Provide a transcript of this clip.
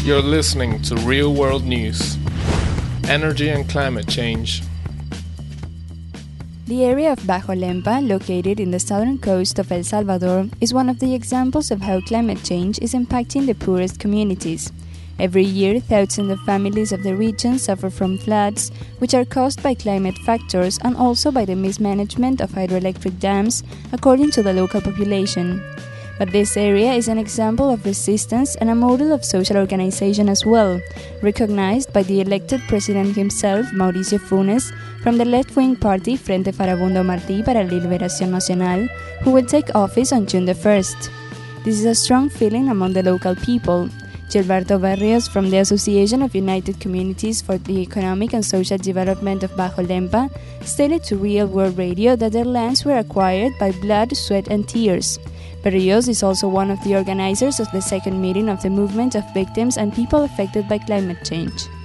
You're listening to Real World News. Energy and climate change. The area of Bajo Lempa, located in the southern coast of El Salvador, is one of the examples of how climate change is impacting the poorest communities. Every year, thousands of families of the region suffer from floods, which are caused by climate factors and also by the mismanagement of hydroelectric dams, according to the local population. But this area is an example of resistance and a model of social organization as well, recognized by the elected president himself, Mauricio Funes, from the left-wing party Frente Farabundo Martí para la Liberación Nacional, who will take office on June the 1st. This is a strong feeling among the local people. Gilberto Barrios from the Association of United Communities for the Economic and Social Development of Bajo Lempa stated to Real World Radio that their lands were acquired by blood, sweat and tears. Barrios is also one of the organizers of the second meeting of the movement of victims and people affected by climate change.